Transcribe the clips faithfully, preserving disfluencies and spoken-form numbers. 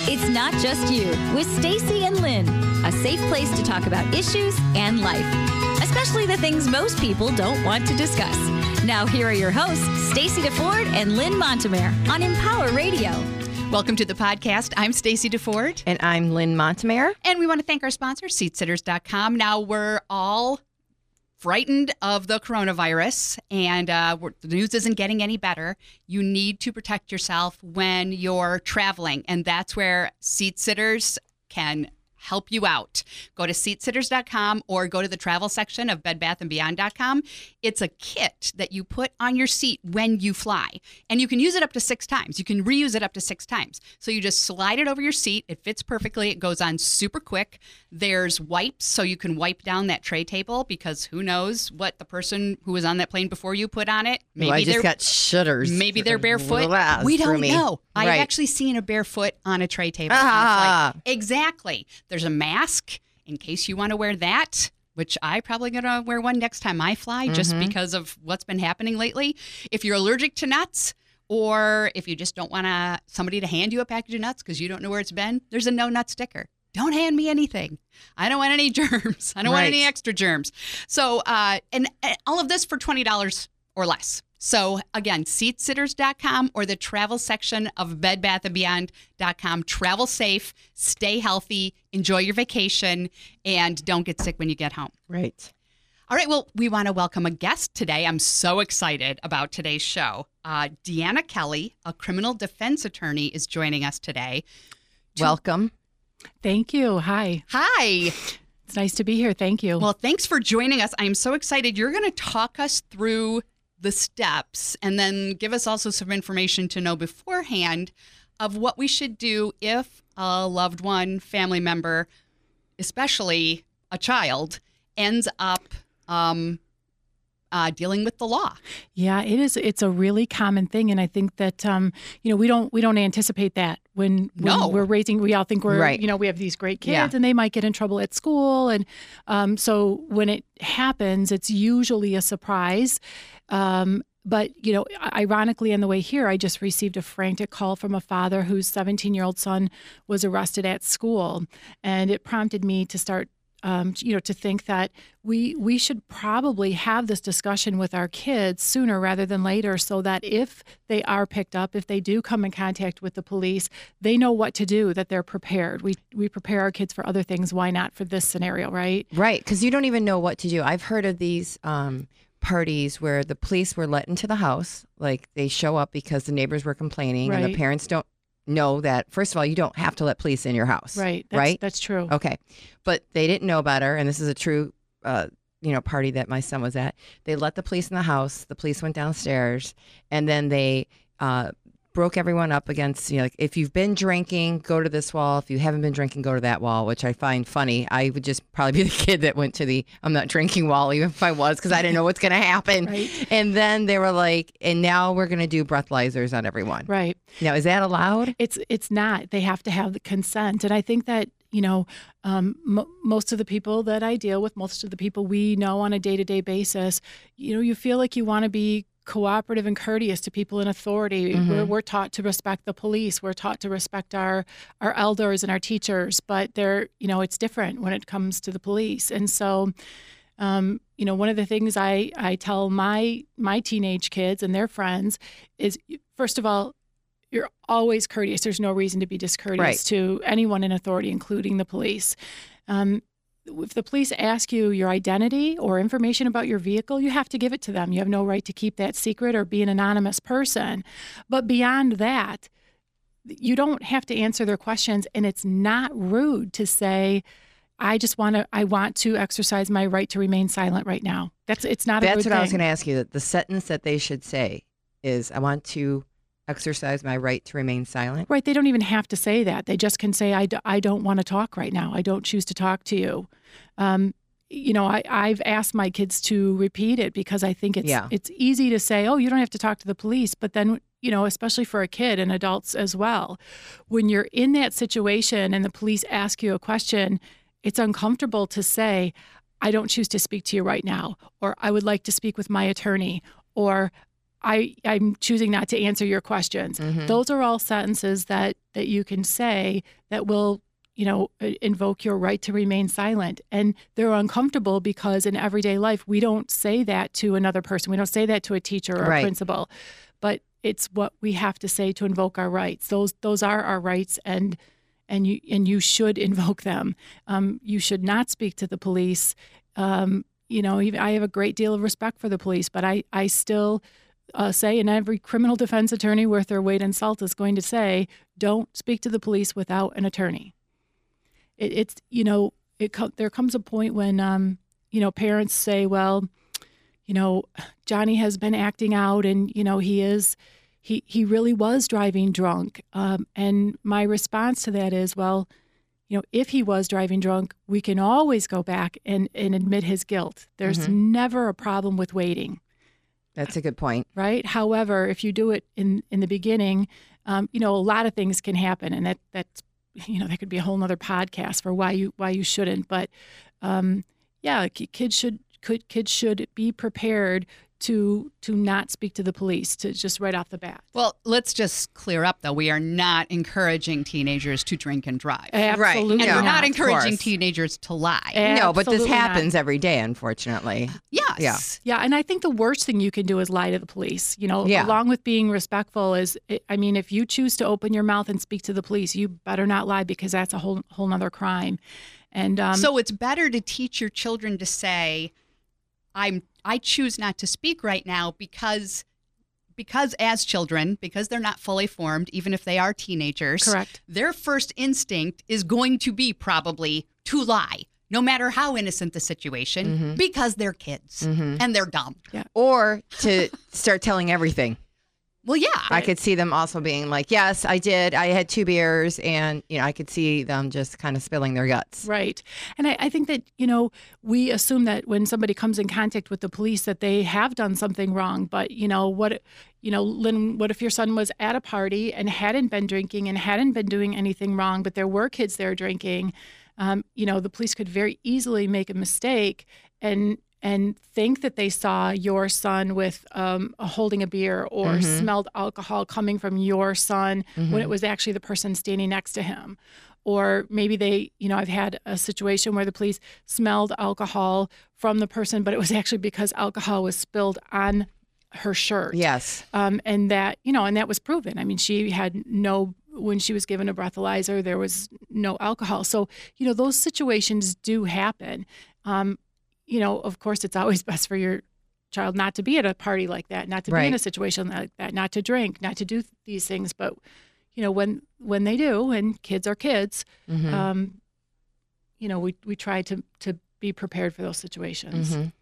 It's Not Just You with Stacy and Lynn, a safe place to talk about issues and life, especially the things most people don't want to discuss. Now, here are your hosts, Stacy DeFord and Lynn Montemare on Empower Radio. Welcome to the podcast. I'm Stacy DeFord. And I'm Lynn Montemare. And we want to thank our sponsor, seat sitters dot com. Now, we're all frightened of the coronavirus, and uh, we're, the news isn't getting any better. You need to protect yourself when you're traveling, and that's where Seat Sitters can help you out. Go to seat sitters dot com or go to the travel section of bed bath and beyond dot com. It's a kit that you put on your seat when you fly, and you can use it up to six times. You can reuse it up to six times. So you just slide it over your seat. It fits perfectly. It goes on super quick. There's wipes, so you can wipe down that tray table, because who knows what the person who was on that plane before you put on it. Maybe well, I just got shudders. Maybe they're barefoot. We don't know. I've right. actually seen a barefoot on a tray table. Ah. Exactly. There's a mask in case you want to wear that, which I probably going to wear one next time I fly, mm-hmm. just because of what's been happening lately. If you're allergic to nuts, or if you just don't want to somebody to hand you a package of nuts because you don't know where it's been, there's a no nut sticker. Don't hand me anything. I don't want any germs. I don't right. want any extra germs. So, uh, and, and all of this for twenty dollars or less. So again, seat sitters dot com or the travel section of bed bath and beyond dot com. Travel safe, stay healthy, enjoy your vacation, and don't get sick when you get home. Right. All right. Well, we want to welcome a guest today. I'm so excited about today's show. Uh, Deanna Kelly, a criminal defense attorney, is joining us today. Welcome. Thank you. Hi. Hi. It's nice to be here. Thank you. Well, thanks for joining us. I'm so excited. You're going to talk us through the steps and then give us also some information to know beforehand of what we should do if a loved one, family member, especially a child, ends up um, uh, dealing with the law. Yeah, it is. It's a really common thing, and I think that um, you know we don't we don't anticipate that when, when no. we're raising. We all think we're right. you know we have these great kids, yeah. and they might get in trouble at school, and um, so when it happens, it's usually a surprise. Um, But, you know, ironically, on the way here, I just received a frantic call from a father whose seventeen-year-old son was arrested at school. And it prompted me to start, um, you know, to think that we we should probably have this discussion with our kids sooner rather than later, so that if they are picked up, if they do come in contact with the police, they know what to do, that they're prepared. We we prepare our kids for other things. Why not for this scenario, right? Right, because you don't even know what to do. I've heard of these um parties where the police were let into the house, like they show up because the neighbors were complaining, right. and the parents don't know that. First of all, you don't have to let police in your house, right? That's, right? That's true. Okay, but they didn't know better, and this is a true, uh, you know, party that my son was at. They let the police in the house. The police went downstairs, and then they uh, broke everyone up against, you know, like, if you've been drinking, go to this wall. If you haven't been drinking, go to that wall, which I find funny. I would just probably be the kid that went to the I'm not drinking wall, even if I was, because I didn't know what's going to happen. Right. And then they were like, and now we're going to do breathalyzers on everyone. Right. Now, is that allowed? It's it's not. They have to have the consent. And I think that, you know, um, m- most of the people that I deal with, most of the people we know on a day-to-day basis, you know, you feel like you want to be cooperative and courteous to people in authority. Mm-hmm. We're, we're taught to respect the police. We're taught to respect our our elders and our teachers. But they're, you know, it's different when it comes to the police. And so, um, you know, one of the things I, I tell my my teenage kids and their friends is, first of all, you're always courteous. There's no reason to be discourteous right. to anyone in authority, including the police. Um, If the police ask you your identity or information about your vehicle, you have to give it to them. You have no right to keep that secret or be an anonymous person. But beyond that, you don't have to answer their questions, and it's not rude to say, I just want to, I want to exercise my right to remain silent right now. That's, it's not a That's rude what thing. I was going to ask you. The sentence that they should say is, I want to exercise my right to remain silent. Right. They don't even have to say that. They just can say, I, d- I don't want to talk right now. I don't choose to talk to you. Um, you know, I, I've asked my kids to repeat it because I think it's yeah. it's easy to say, oh, you don't have to talk to the police. But then, you know, especially for a kid and adults as well, when you're in that situation and the police ask you a question, it's uncomfortable to say, I don't choose to speak to you right now, or I would like to speak with my attorney, or I, I'm choosing not to answer your questions. Mhm. Those are all sentences that, that you can say that will, you know, invoke your right to remain silent. And they're uncomfortable because in everyday life, we don't say that to another person. We don't say that to a teacher or Right. a principal, but it's what we have to say to invoke our rights. Those, those are our rights, and and you and you should invoke them. Um, you should not speak to the police. Um, you know, even, I have a great deal of respect for the police, but I, I still uh, say, and every criminal defense attorney worth their weight in salt is going to say, don't speak to the police without an attorney. It, it's, you know, it there comes a point when, um, you know, parents say, well, you know, Johnny has been acting out, and, you know, he is, he, he really was driving drunk. Um, and my response to that is, well, you know, if he was driving drunk, we can always go back and, and admit his guilt. There's Mhm. never a problem with waiting, That's a good point. right? However, if you do it in, in the beginning, um, you know, a lot of things can happen, and that that's, you know, that could be a whole nother podcast for why you why you shouldn't. But um, yeah, ki- kids should could kids should be prepared to to not speak to the police, to just right off the bat. Well, let's just clear up, though. We are not encouraging teenagers to drink and drive. Absolutely, And No, we're not of encouraging course. teenagers to lie. No, but this Absolutely not. happens every day, unfortunately. Yes. Yeah, and I think the worst thing you can do is lie to the police. You know, Yeah. along with being respectful is, I mean, if you choose to open your mouth and speak to the police, you better not lie, because that's a whole whole nother crime. And um, So it's better to teach your children to say, I'm I choose not to speak right now because because as children, because they're not fully formed, even if they are teenagers, correct. their first instinct is going to be probably to lie, no matter how innocent the situation, Mhm. because they're kids Mhm. and they're dumb. Or to start telling everything. Well, yeah. I could see them also being like, yes, I did. I had two beers, and, you know, I could see them just kind of spilling their guts. Right. And I, I think that, you know, we assume that when somebody comes in contact with the police that they have done something wrong. But, you know, what, you know, Lynn, what if your son was at a party and hadn't been drinking and hadn't been doing anything wrong, but there were kids there drinking? Um, you know, the police could very easily make a mistake and and think that they saw your son with um, holding a beer or Mhm. smelled alcohol coming from your son when it Mhm. was actually the person standing next to him. Or maybe they, you know, I've had a situation where the police smelled alcohol from the person, but it was actually because alcohol was spilled on her shirt. Yes. Um, and that, you know, and that was proven. I mean, she had no, when she was given a breathalyzer, there was no alcohol. So, you know, those situations do happen. Um, you know, of course, it's always best for your child not to be at a party like that, not to be in Right. a situation like that, not to drink, not to do these things. But, you know, when when they do, and kids are kids, Mhm. um, you know, we, we try to, to be prepared for those situations. Mhm.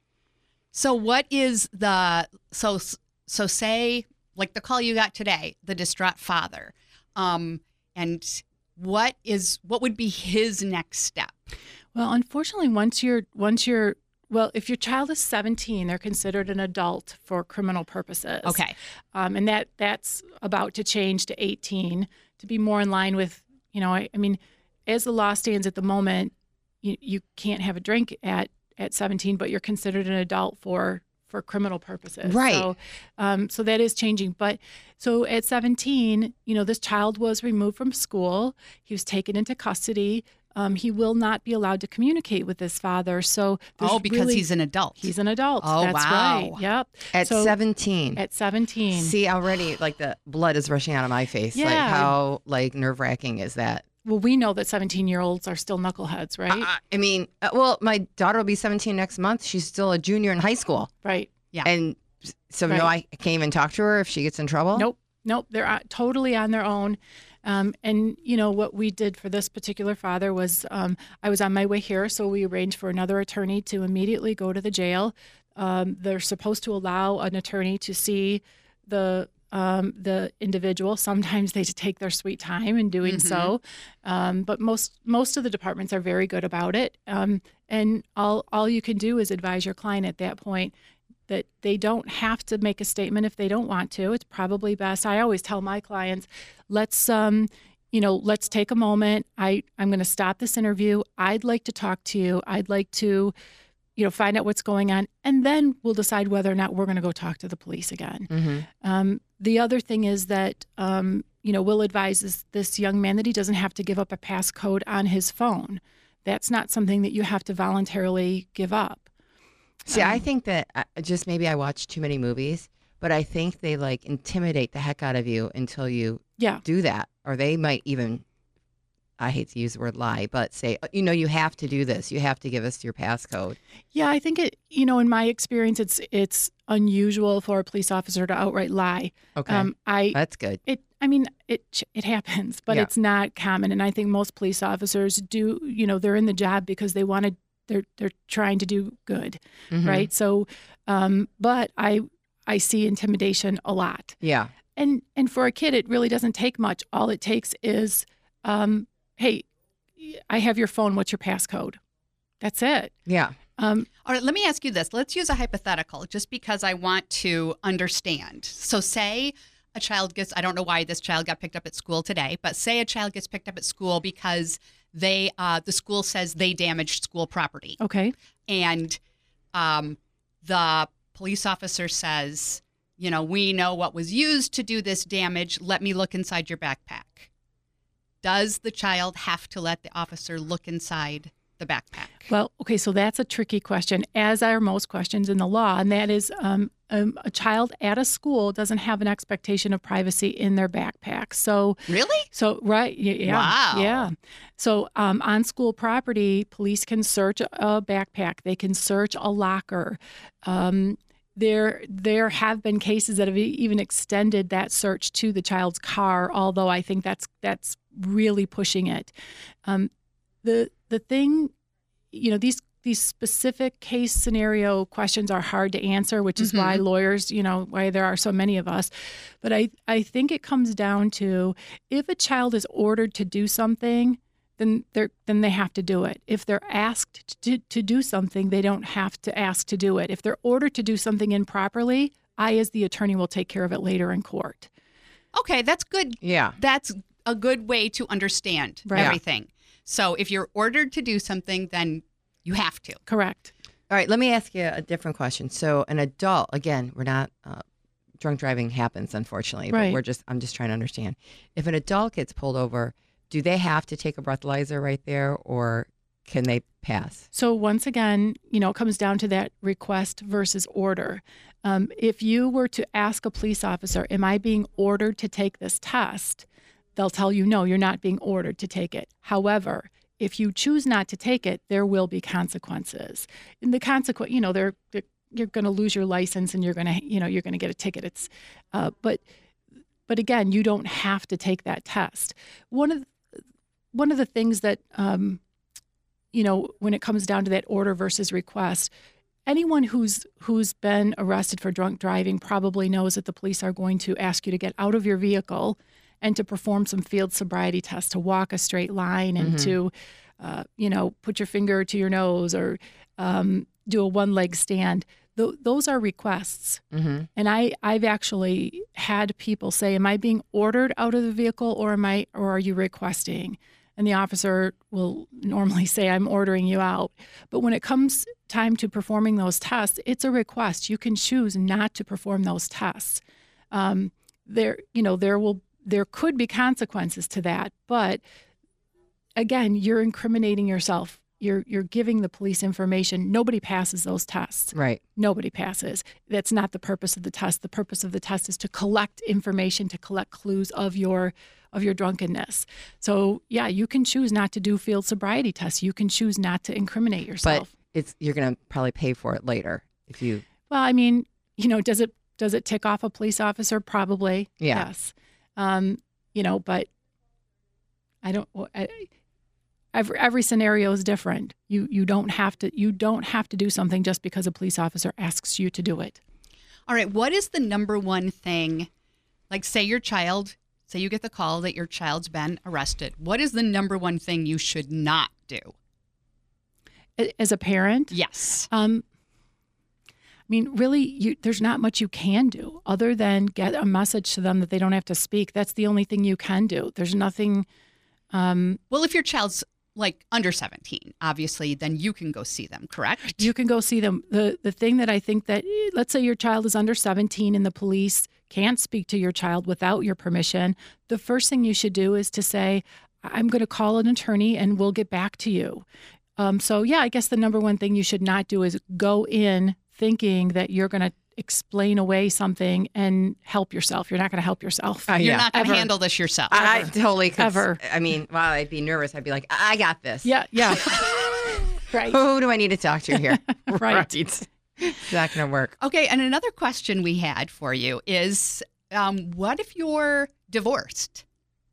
So what is the so so say like the call you got today, the distraught father, um, and what is what would be his next step? Well, unfortunately, once you're once you're well, if your child is seventeen, they're considered an adult for criminal purposes. Okay, Um, and that that's about to change to eighteen to be more in line with, you know, I, I mean, as the law stands at the moment, you, you can't have a drink at, at seventeen, but you're considered an adult for for criminal purposes. Right. So, um, so that is changing. But so at seventeen, you know, this child was removed from school. He was taken into custody. Um, he will not be allowed to communicate with his father. So there's oh, because really- he's an adult. he's an adult. Oh, That's wow. right. Yep. At So- seventeen. At seventeen. See, already, like, the blood is rushing out of my face. Like, Yeah. how, like, nerve-wracking is that? Well, we know that seventeen-year-olds are still knuckleheads, right? I, I mean, uh, well, my daughter will be seventeen next month. She's still a junior in high school. right. Yeah. And so, no, Right. I can't even talk to her if she gets in trouble? Nope. Nope. They're uh, totally on their own. Um, and, you know, what we did for this particular father was um, I was on my way here, so we arranged for another attorney to immediately go to the jail. Um, they're supposed to allow an attorney to see the um, the individual. Sometimes they take their sweet time in doing Mhm. so, um, but most most of the departments are very good about it. Um, and all all you can do is advise your client at that point that they don't have to make a statement if they don't want to. It's probably best. I always tell my clients, let's um, you know, let's take a moment. I I'm going to stop this interview. I'd like to talk to you. I'd like to you know, find out what's going on, and then we'll decide whether or not we're going to go talk to the police again. Mm-hmm. Um, the other thing is that, um, you know, we'll advise this, this young man that he doesn't have to give up a passcode on his phone. That's not something that you have to voluntarily give up. See, Um, I think that uh, just maybe I watch too many movies, but I think they like intimidate the heck out of you until you Yeah. do that. Or they might even, I hate to use the word lie, but say, you know, you have to do this. You have to give us your passcode. Yeah, I think it, you know, in my experience, it's it's unusual for a police officer to outright lie. Okay. Um, I That's good. it I mean it it happens, but Yeah. it's not common. And I think most police officers do, you know, they're in the job because they want to. They're they're trying to do good, Mhm. right? So, um, but I I see intimidation a lot, Yeah. and and for a kid, it really doesn't take much. All it takes is, um, hey, I have your phone. What's your passcode? That's it. Yeah. Um, All right, let me ask you this. Let's use a hypothetical just because I want to understand. So, say a child gets, I don't know why this child got picked up at school today, but say a child gets picked up at school because they, uh, the school says they damaged school property. okay. And um, the police officer says, you know, we know what was used to do this damage. Let me look inside your backpack. Does the child have to let the officer look inside the backpack? Well, okay, so that's a tricky question, as are most questions in the law, and that is um, um, a child at a school doesn't have an expectation of privacy in their backpack. So, Really? so right, y- yeah, Wow. yeah. So um, on school property, police can search a backpack. They can search a locker. Um, there, there have been cases that have e- even extended that search to the child's car. Although I think that's that's really pushing it. Um, the the thing, you know, these these specific case scenario questions are hard to answer, which is why lawyers, you know, why there are so many of us. But I, I think it comes down to if a child is ordered to do something, then they're then they have to do it. If they're asked to, to do something, they don't have to ask to do it. If they're ordered to do something improperly, I, as the attorney, will take care of it later in court. Okay, that's good. Yeah. That's a good way to understand Right. everything. So if you're ordered to do something, then you have to. Correct. All right. Let me ask you a different question. So, an adult, again, we're not, uh, drunk driving happens, unfortunately, Right. but we're just, I'm just trying to understand. If an adult gets pulled over, do they have to take a breathalyzer right there or can they pass? So once again, you know, it comes down to that request versus order. Um, if you were to ask a police officer, am I being ordered to take this test? They'll tell you, no, you're not being ordered to take it. However, if you choose not to take it, there will be consequences. And the consequence, you know, they're, they're you're going to lose your license and you're going to, you know, you're going to get a ticket. It's, uh, but, but again, you don't have to take that test. One of the, one of the things that, um, you know, when it comes down to that order versus request, anyone who's who's been arrested for drunk driving probably knows that the police are going to ask you to get out of your vehicle and to perform some field sobriety tests, to walk a straight line and Mhm. to, uh, you know, put your finger to your nose or um, do a one-leg stand. Th- those are requests. Mm-hmm. And I, I've actually had people say, am I being ordered out of the vehicle or am I, or are you requesting? And the officer will normally say, I'm ordering you out. But when it comes time to performing those tests, it's a request. You can choose not to perform those tests. Um, there, you know, there will, there could be consequences to that. But again, you're incriminating yourself. You're, you're giving the police information. Nobody passes those tests. Right. Nobody passes. That's not the purpose of the test. The purpose of the test is to collect information, to collect clues of your of your drunkenness. So yeah, you can choose not to do field sobriety tests. You can choose not to incriminate But yourself. it's you're going to probably pay for it later if you. Well, I mean, you know, does it does it tick off a police officer? Probably. Yeah. Yes. Um, you know, but I don't. I, Every, every scenario is different. You you don't have to you don't have to do something just because a police officer asks you to do it. All right, what is the number one thing? Like, say your child, say you get the call that your child's been arrested. What is the number one thing you should not do? A- As a parent, Yes. um, I mean, really, you, there's not much you can do other than get a message to them that they don't have to speak. That's the only thing you can do. There's nothing. Um, Well, if your child's like under seventeen, obviously, then you can go see them, correct? You can go see them. The the thing that I think that, let's say your child is under seventeen and the police can't speak to your child without your permission, the first thing you should do is to say, I'm going to call an attorney and we'll get back to you. Um, so, yeah, I guess the number one thing you should not do is go in thinking that you're going to explain away something and help yourself. You're not going to help yourself. Uh, You're yeah. not going to Ever. handle this yourself. I, I totally could. Ever. I mean, while I'd be nervous, I'd be like, I I got this. Yeah, yeah. Right. Who do I need to talk to here? Right. It's not going to work. Okay, and another question we had for you is, um, what if you're divorced,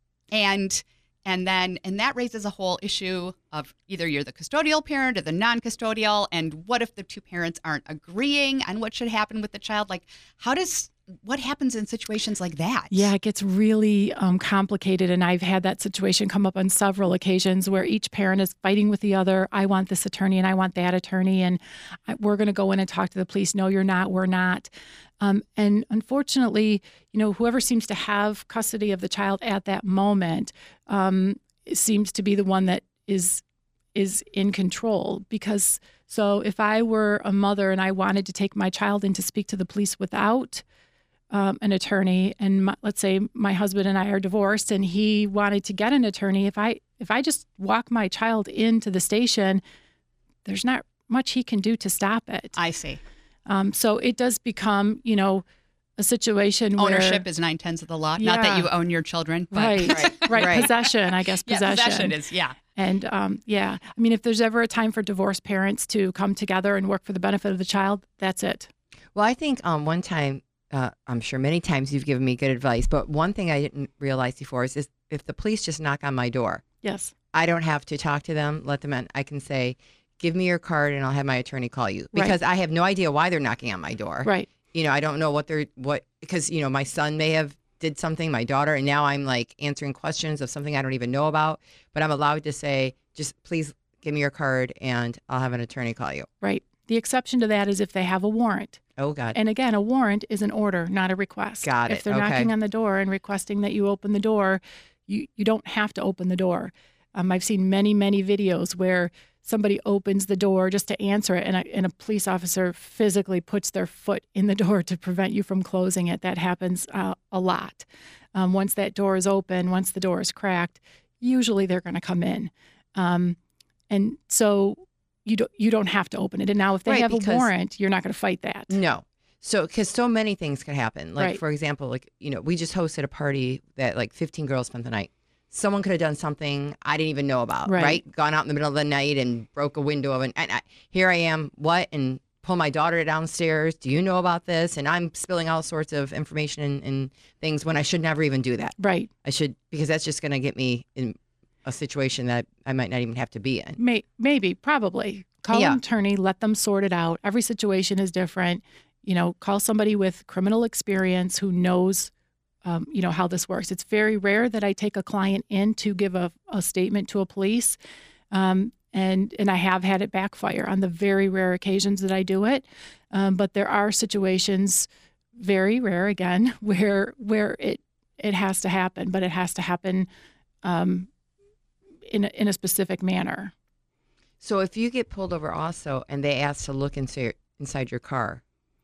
and and then and that raises a whole issue of either you're the custodial parent or the non-custodial, and what if the two parents aren't agreeing on what should happen with the child? Like, how does what happens in situations like that? Yeah, it gets really um, complicated. And I've had that situation come up on several occasions where each parent is fighting with the other. I want this attorney and I want that attorney. And I, we're going to go in and talk to the police. No, you're not. We're not. Um, and unfortunately, you know, whoever seems to have custody of the child at that moment um, seems to be the one that is is in control. Because so if I were a mother and I wanted to take my child in to speak to the police without Um, an attorney, and my, let's say my husband and I are divorced, and he wanted to get an attorney. If I if I just walk my child into the station, there's not much he can do to stop it. I see. Um, so it does become, you know, a situation where Ownership is nine tenths of the law. Not that Yeah. you own your children, but right, Right, right, right. possession. I guess yeah, possession. possession is yeah. And um, yeah, I mean, if there's ever a time for divorced parents to come together and work for the benefit of the child, that's it. Well, I think um, one time, uh, I'm sure many times you've given me good advice, but one thing I didn't realize before is, is if the police just knock on my door, Yes. I don't have to talk to them, let them in. I can say, give me your card and I'll have my attorney call you, Right. because I have no idea why they're knocking on my door. Right. You know, I don't know what they're, what, because, you know, my son may have did something, my daughter, and now I'm like answering questions of something I don't even know about, but I'm allowed to say, just please give me your card and I'll have an attorney call you. Right. The exception to that is if they have a warrant. Oh, God. And again, a warrant is an order, not a request. Got If it. they're Okay. knocking on the door and requesting that you open the door, you, you don't have to open the door. Um, I've seen many, many videos where somebody opens the door just to answer it, and a, and a police officer physically puts their foot in the door to prevent you from closing it. That happens uh, a lot. Um, once that door is open, once the door is cracked, usually they're going to come in. Um, and so you don't, you don't have to open it. And now if they Right, have a because- warrant, you're not going to fight that. No. So, because so many things could happen. Like, Right. for example, like, you know, we just hosted a party that like fifteen girls spent the night. Someone could have done something I didn't even know about, right? Right. Gone out in the middle of the night and broke a window of an, and I, here I am, what? And pull my daughter downstairs. Do you know about this? And I'm spilling all sorts of information and, and things when I should never even do that. Right. I should, because that's just going to get me in a situation that I might not even have to be in. May, maybe, probably. Call Yeah. an attorney, let them sort it out. Every situation is different. You know, call somebody with criminal experience who knows, um, you know, how this works. It's very rare that I take a client in to give a, a statement to a police. Um, and, and I have had it backfire on the very rare occasions that I do it. Um, but there are situations, very rare again, where where it, it has to happen, but it has to happen um, in, a, in a specific manner. So if you get pulled over also and they ask to look inside, inside your car,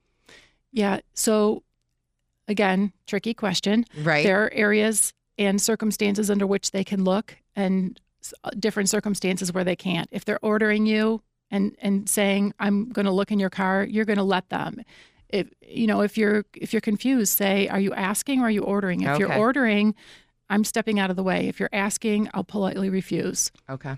Yeah. So again, tricky question. right? There are areas and circumstances under which they can look, and s- different circumstances where they can't. If they're ordering you and and saying, I'm going to look in your car, you're going to let them. If you know, if you're if you're confused, say, are you asking or are you ordering? If you're Okay. ordering, I'm stepping out of the way. If you're asking, I'll politely refuse. Okay.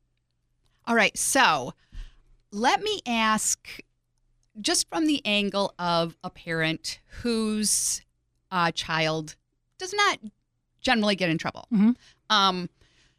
All right, so let me ask, just from the angle of a parent whose uh, child does not generally get in trouble. Mhm. Um,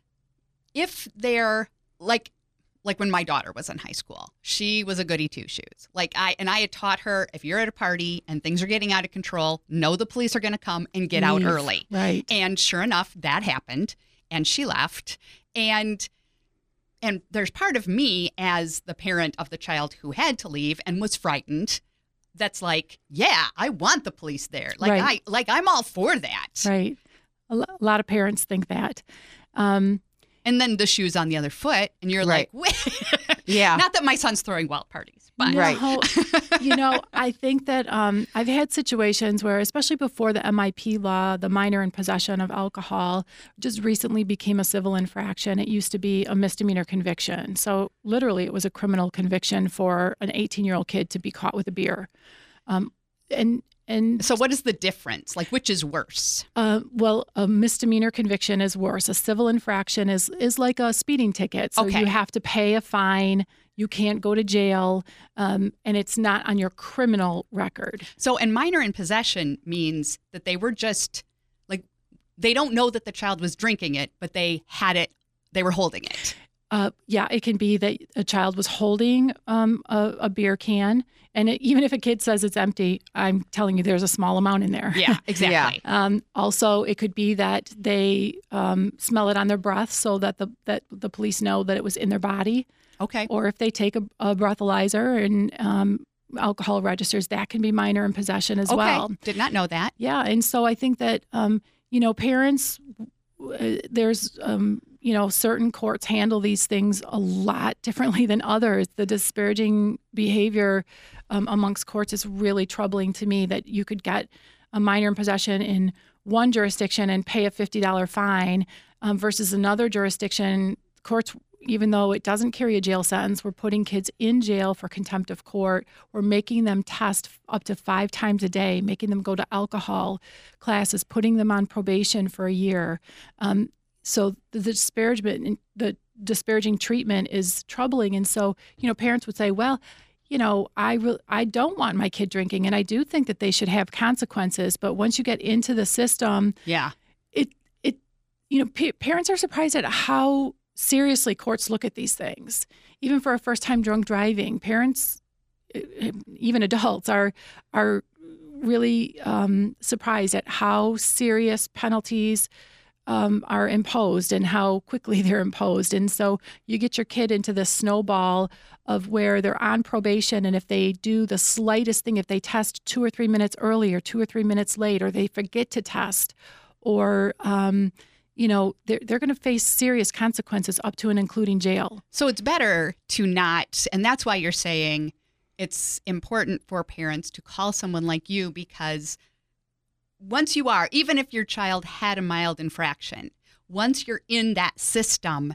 if they're like, like when my daughter was in high school, she was a goody two shoes. Like I and I had taught her, if you're at a party and things are getting out of control, know the police are going to come and get out Leave. early. Right. And sure enough, that happened, and she left. And and there's part of me as the parent of the child who had to leave and was frightened. That's like, yeah, I want the police there. Like Right. I like I'm all for that. Right. A lo- a lot of parents think that. Um, And then the shoe's on the other foot, and you're Right. like, wait. Yeah. Not that my son's throwing wild parties, but Right. No, you know, I think that um, I've had situations where, especially before the M I P law, the minor in possession of alcohol just recently became a civil infraction. It used to be a misdemeanor conviction. So literally it was a criminal conviction for an eighteen-year-old kid to be caught with a beer. Um, and and So what is the difference? Like, which is worse? Uh, well, a misdemeanor conviction is worse. A civil infraction is is like a speeding ticket. So Okay. you have to pay a fine. You can't go to jail, um, and it's not on your criminal record. So, and minor in possession means that they were just like, they don't know that the child was drinking it, but they had it, they were holding it. Uh, yeah, it can be that a child was holding um, a, a beer can, and it, even if a kid says it's empty, I'm telling you there's a small amount in there. Yeah, exactly. Um, also, it could be that they um, smell it on their breath, so that the that the police know that it was in their body. Okay. Or if they take a, a breathalyzer and um, alcohol registers, that can be minor in possession as Okay. well. Did not know that. Yeah, and so I think that um, you know parents, uh, there's um, you know certain courts handle these things a lot differently than others. The disparaging behavior um, amongst courts is really troubling to me. That you could get a minor in possession in one jurisdiction and pay a fifty dollars fine um, versus another jurisdiction. Courts, even though it doesn't carry a jail sentence, we're putting kids in jail for contempt of court. We're making them test up to five times a day, making them go to alcohol classes, putting them on probation for a year. Um, so the, the disparagement, the disparaging treatment is troubling. And so, you know, parents would say, well, you know, I re- I don't want my kid drinking, and I do think that they should have consequences. But once you get into the system, Yeah. it it you know, pa- parents are surprised at how seriously courts look at these things. Even for a first-time drunk driving, parents, even adults, are are really um, surprised at how serious penalties um, are imposed and how quickly they're imposed. And so you get your kid into this snowball of where they're on probation, and if they do the slightest thing, if they test two or three minutes early or two or three minutes late, or they forget to test, or um, you know, they're, they're going to face serious consequences up to and including jail. So it's better to not, and that's why you're saying it's important for parents to call someone like you, because once you are, even if your child had a mild infraction, once you're in that system,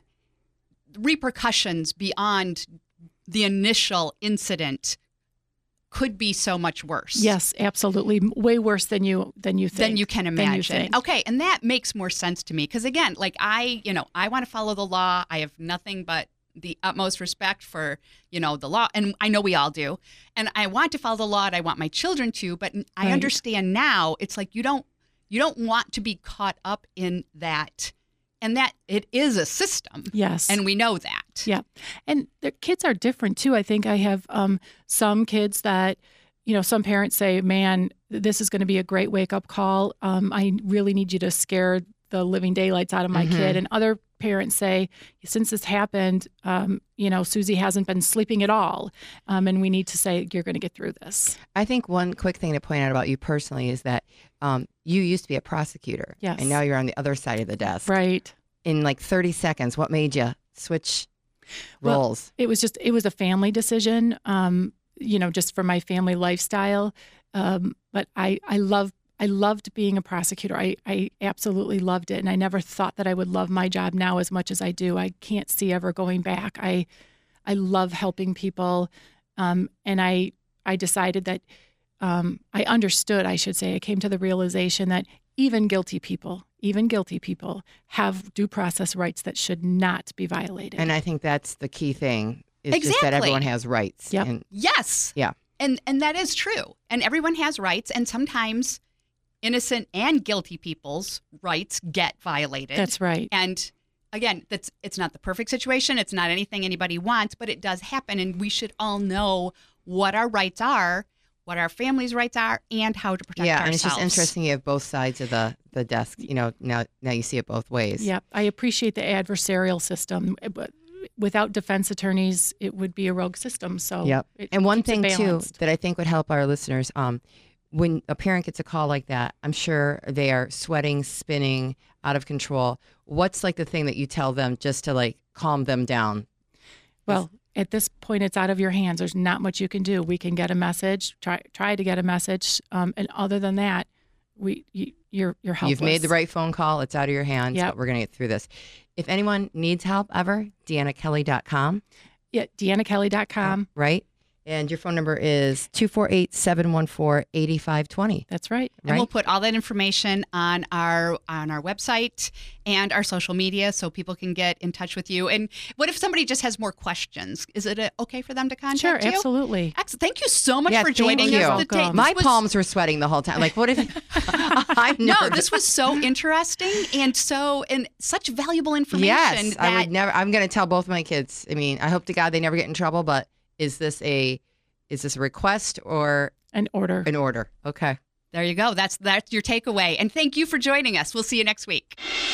repercussions beyond the initial incident could be so much worse. Yes, absolutely, way worse than you than you think. Than you can than you imagine. think. Okay, and that makes more sense to me because again, like I, you know, I want to follow the law. I have nothing but the utmost respect for, you know, the law, and I know we all do. And I want to follow the law, and I want my children to. But I Right. understand now. It's like you don't, you don't want to be caught up in that, and that it is a system. Yes. And we know that. Yeah. And their kids are different too. I think I have um, some kids that, you know, some parents say, man, this is going to be a great wake up call. Um, I really need you to scare the living daylights out of my Mhm. kid. And other parents say, since this happened, um, you know, Susie hasn't been sleeping at all. Um, and we need to say, you're going to get through this. I think one quick thing to point out about you personally is that um, you used to be a prosecutor. Yes. And now you're on the other side of the desk. Right. In like thirty seconds, what made you switch Well, roles? It was just, it was a family decision, um, you know, just for my family lifestyle. Um, but I, I love, I loved being a prosecutor. I, I absolutely loved it. And I never thought that I would love my job now as much as I do. I can't see ever going back. I, I love helping people. Um, and I, I decided that, um, I understood, I should say, I came to the realization that even guilty people, even guilty people have due process rights that should not be violated. And I think that's the key thing is just that Exactly. everyone has rights. Yep. And Yes. Yeah. And and that is true. And everyone has rights, and sometimes innocent and guilty people's rights get violated. That's right. And again, that's it's not the perfect situation. It's not anything anybody wants, but it does happen, and we should all know what our rights are, what our family's rights are, and how to protect yeah, ourselves. and it's just interesting you have both sides of the, the desk. You know, now now you see it both ways. Yep. I appreciate the adversarial system, but without defense attorneys, it would be a rogue system. So Yep. it And one keeps it thing too balanced. that I think would help our listeners, um, when a parent gets a call like that, I'm sure they are sweating, spinning, out of control. What's like the thing that you tell them just to like calm them down? Well, at this point, it's out of your hands. There's not much you can do. We can get a message, try try to get a message, um, and other than that, we you, you're you're helpless. You've made the right phone call. It's out of your hands, Yep. but we're going to get through this. If anyone needs help ever, deanna kelly dot com. Yeah, deanna kelly dot com. Right? And your phone number is two four eight, seven one four, eight five two zero. That's right. And Right? we'll put all that information on our on our website and our social media so people can get in touch with you. And what if somebody just has more questions? Is it uh, okay for them to contact Sure, you? absolutely. Excellent. Thank you so much Yeah, for thank joining you. us. You're welcome. My this was- palms were sweating the whole time. Like, what if I'm No, nervous. this was so interesting and so and such valuable information. Yes, that, I would never. I'm going to tell both my kids. I mean, I hope to God they never get in trouble. But is this a is this a request or An order. an order? Okay. There you go. That's that's your takeaway. And thank you for joining us. We'll see you next week.